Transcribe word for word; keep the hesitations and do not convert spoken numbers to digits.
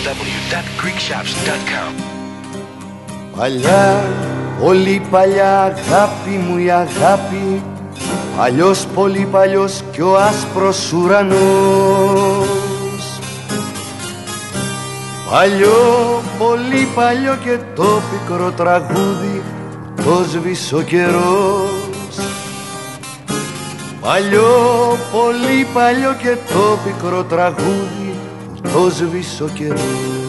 double-u dot greek shops dot com. Παλιά, πολύ παλιά αγάπη μου η αγάπη, παλιός πολύ παλιός κι ο άσπρος ουρανός. Παλιό, πολύ παλιό και το πικρό τραγούδι το σβήσει ο καιρός. Παλιό, πολύ παλιό και το πικρό τραγούδι το σβήσει ο καιρός.